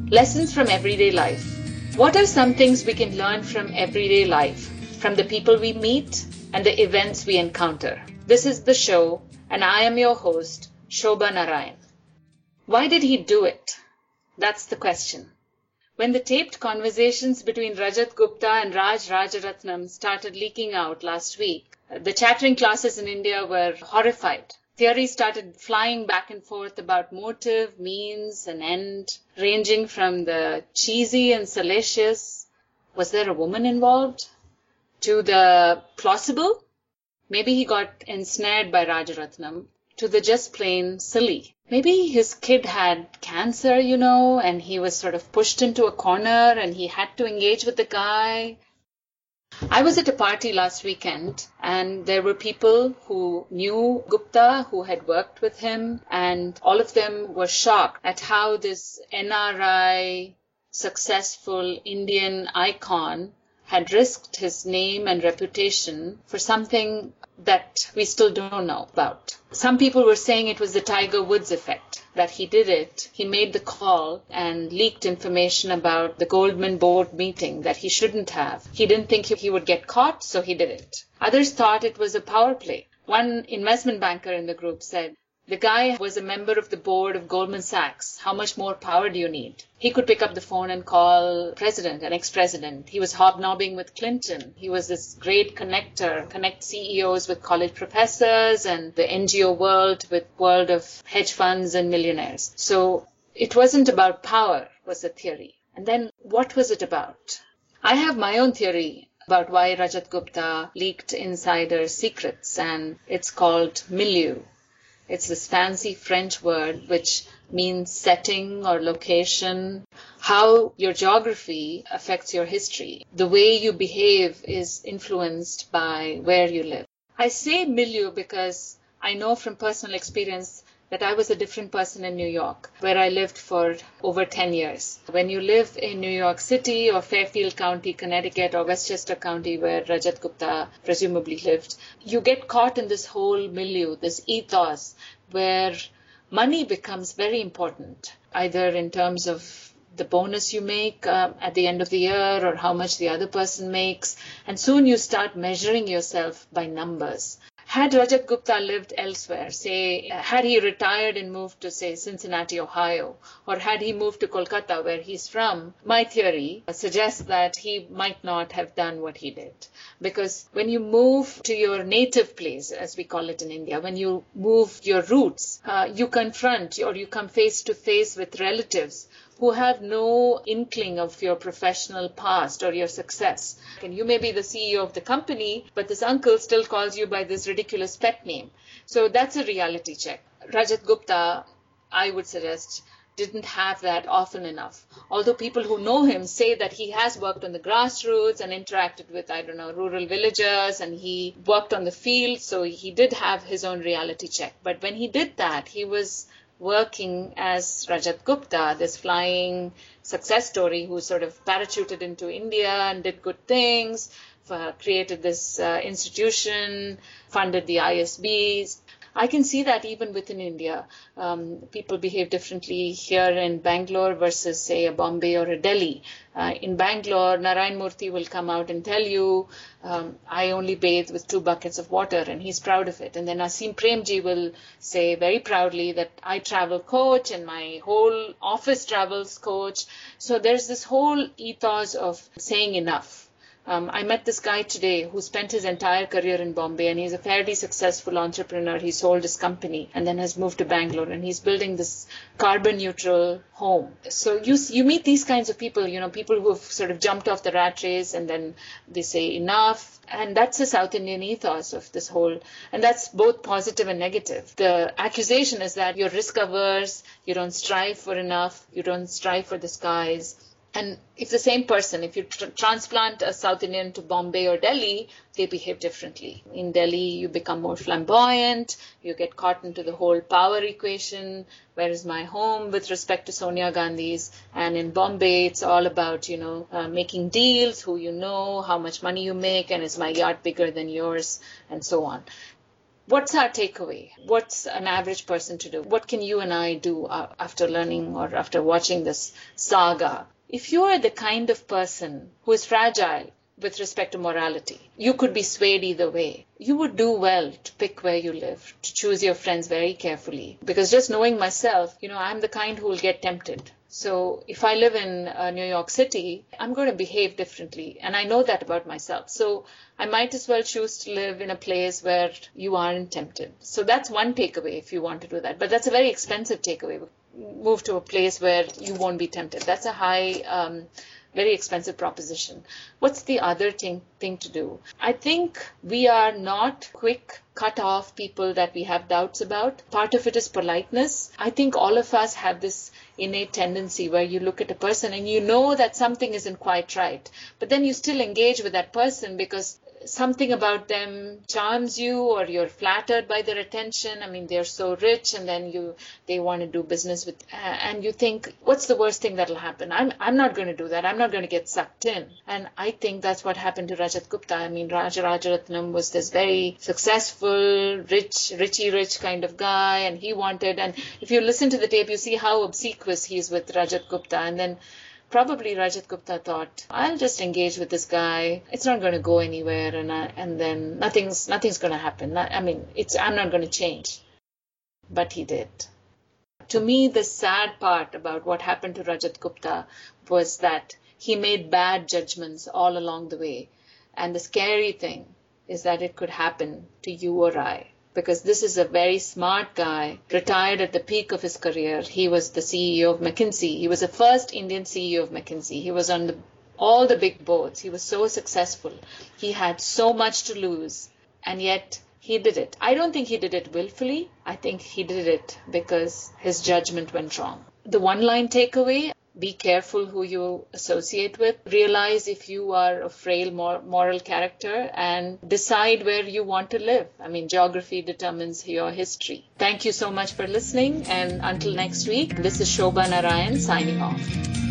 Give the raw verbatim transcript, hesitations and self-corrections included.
Lessons from everyday life. What are some things we can learn from everyday life, from the people we meet and the events we encounter? This is the show, and I am your host, Shobha Narayan. Why did he do it? That's the question. When the taped conversations between Rajat Gupta and Raj Rajaratnam started leaking out last week, the chattering classes in India were horrified. Theories started flying back and forth about motive, means, and end, ranging from the cheesy and salacious, was there a woman involved, to the plausible, maybe he got ensnared by Rajaratnam, to the just plain silly. Maybe his kid had cancer, you know, and he was sort of pushed into a corner and he had to engage with the guy. I was at a party last weekend and there were people who knew Gupta, who had worked with him, and all of them were shocked at how this N R I successful Indian icon had risked his name and reputation for something that we still don't know about. Some people were saying it was the Tiger Woods effect, that he did it. He made the call and leaked information about the Goldman board meeting that he shouldn't have. He didn't think he would get caught, so he did it. Others thought it was a power play. One investment banker in the group said, the guy was a member of the board of Goldman Sachs. How much more power do you need? He could pick up the phone and call president, an ex-president. He was hobnobbing with Clinton. He was this great connector, connect C E Os with college professors and the N G O world with world of hedge funds and millionaires. So it wasn't about power, was the theory. And then what was it about? I have my own theory about why Rajat Gupta leaked insider secrets, and it's called milieu. It's this fancy French word which means setting or location, how your geography affects your history. The way you behave is influenced by where you live. I say milieu because I know from personal experience that I was a different person in New York, where I lived for over ten years. When you live in New York City or Fairfield County, Connecticut, or Westchester County, where Rajat Gupta presumably lived, you get caught in this whole milieu, this ethos, where money becomes very important, either in terms of the bonus you make uh, at the end of the year or how much the other person makes. And soon you start measuring yourself by numbers. Had Rajat Gupta lived elsewhere, say, had he retired and moved to, say, Cincinnati, Ohio, or had he moved to Kolkata, where he's from, my theory suggests that he might not have done what he did. Because when you move to your native place, as we call it in India, when you move your roots, uh, you confront or you come face to face with relatives who have no inkling of your professional past or your success. And you may be the C E O of the company, but this uncle still calls you by this ridiculous pet name. So that's a reality check. Rajat Gupta, I would suggest, didn't have that often enough. Although people who know him say that he has worked on the grassroots and interacted with, I don't know, rural villagers, and he worked on the field, so he did have his own reality check. But when he did that, he was working as Rajat Gupta, this flying success story who sort of parachuted into India and did good things, uh, created this uh, institution, funded the I S Bs. I can see that even within India. Um, people behave differently here in Bangalore versus, say, a Bombay or a Delhi. Uh, in Bangalore, Narayan Murthy will come out and tell you, um, I only bathe with two buckets of water, and he's proud of it. And then Asim Premji will say very proudly that I travel coach and my whole office travels coach. So there's this whole ethos of saying enough. Um, I met this guy today who spent his entire career in Bombay, and he's a fairly successful entrepreneur. He sold his company and then has moved to Bangalore, and he's building this carbon neutral home. So you you meet these kinds of people, you know, people who have sort of jumped off the rat race and then they say enough. And that's the South Indian ethos of this whole, and that's both positive and negative. The accusation is that you're risk averse, you don't strive for enough, you don't strive for the skies. And if the same person, if you tr- transplant a South Indian to Bombay or Delhi, they behave differently. In Delhi, you become more flamboyant, you get caught into the whole power equation, where is my home with respect to Sonia Gandhi's. And in Bombay, it's all about, you know, uh, making deals, who you know, how much money you make, and is my yacht bigger than yours, and so on. What's our takeaway? What's an average person to do? What can you and I do uh, after learning or after watching this saga? If you are the kind of person who is fragile with respect to morality, you could be swayed either way. You would do well to pick where you live, to choose your friends very carefully. Because just knowing myself, you know, I'm the kind who will get tempted. So if I live in uh, New York City, I'm going to behave differently. And I know that about myself. So I might as well choose to live in a place where you aren't tempted. So that's one takeaway if you want to do that. But that's a very expensive takeaway. Move to a place where you won't be tempted. That's a high, um, very expensive proposition. What's the other thing, thing to do? I think we are not quick cut off people that we have doubts about. Part of it is politeness. I think all of us have this innate tendency where you look at a person and you know that something isn't quite right, but then you still engage with that person because something about them charms you or you're flattered by their attention. I mean, they're so rich, and then you they want to do business with, uh, and you think, what's the worst thing that'll happen? I'm I'm not going to do that. I'm not going to get sucked in. And I think that's what happened to Rajat Gupta. I mean, Raja Rajaratnam was this very successful, rich, richy rich kind of guy, and he wanted, and if you listen to the tape, you see how obsequious he is with Rajat Gupta, and then probably Rajat Gupta thought, I'll just engage with this guy. It's not going to go anywhere, and I, and then nothing's nothing's going to happen. I mean, it's I'm not going to change. But he did. To me, the sad part about what happened to Rajat Gupta was that he made bad judgments all along the way. And the scary thing is that it could happen to you or I. Because this is a very smart guy, retired at the peak of his career. He was the C E O of McKinsey. He was the first Indian C E O of McKinsey. He was on the, all the big boards. He was so successful. He had so much to lose, and yet he did it. I don't think he did it willfully. I think he did it because his judgment went wrong. The one-line takeaway: be careful who you associate with. Realize if you are a frail moral character and decide where you want to live. I mean, geography determines your history. Thank you so much for listening. And until next week, this is Shobha Narayan signing off.